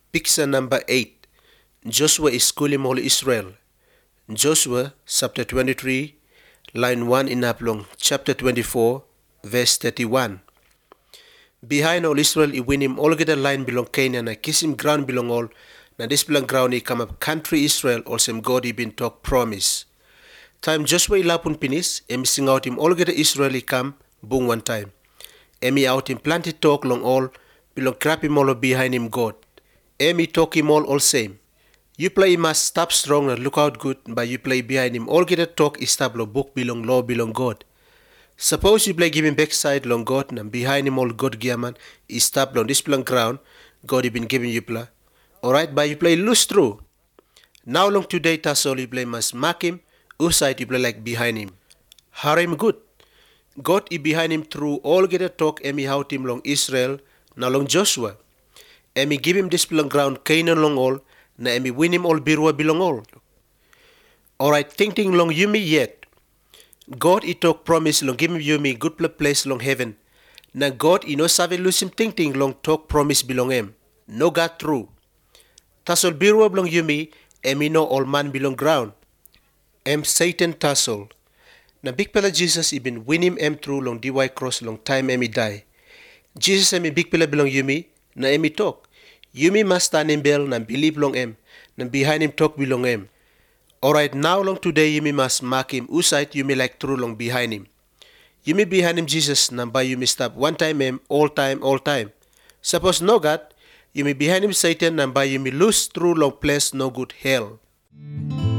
Picture number 8. Joshua is schooling all Israel. Joshua chapter 23, line 1 in Aplong, chapter 24, verse 31. Behind all Israel, I win him all get a line belong Canaan, I kiss him ground belong all. Now this belong ground, he come up country Israel, all same God he been talk promise. Time Joshua ilapun pinis, emi sing out him all get a Israel he come, boom one time. Emi out him planted talk long all, belong crap him all behind him God. Emi talk him all same. You play must stop strong and look out good, but you play behind him all get a talk establo book belong law belong God. Suppose you play give him backside long God and behind him all God giaman establo on this belong ground, God he been giving you play. Alright, but you play loose through. Now long today tassol you play must mark him, outside you play like behind him. Hara him good. God he behind him through all get a talk emi how him long Israel, now long Joshua. Emi give him this belong ground Canaan long all, na emi win him all birwa belong all. Alright, thinking long you me yet. God he talk promise long give him you me good place long heaven. Na God he no save lose him thinking long talk promise belong him. No God true. Tassel birwa belong you me, emi no all man belong ground. Satan tassel. Na big pela Jesus he been win him through long DY cross long time emi die. Jesus emi big pela belong you me, na emi talk. Yumi must stand in bell and believe long him, and behind him talk belong him. Alright, now long today Yumi must mark him, uside Yumi like true long behind him. Yumi behind him Jesus, by Yumi stop one time him, all time. Suppose no God, Yumi behind him Satan, by Yumi lose through long place no good hell.